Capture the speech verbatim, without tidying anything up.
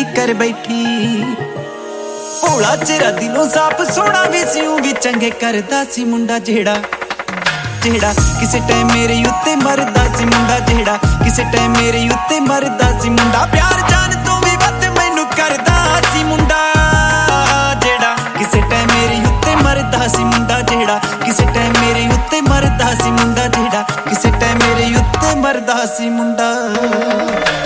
कर बैठी। भोला चेहरा दिलों साफ सोना भी सी भी चंगे करदा सी मुंडा जेड़ा जेड़ा किसे टाइम मेरे उत्ते मरदा सी मुंडा जेड़ा किसे टाइम मेरे उत्ते मरदा सी मुंडा। प्यार जान तो भी वध मैनू करदा सी मुंडा जेड़ा किसे टाइम मेरे उत्ते मरदा सी मुंडा जेड़ा किसे टाइम मेरे उत्ते मरदा सी मुंडा जेड़ा किसे टाइम मेरे उत्ते मरदा सी मुंडा।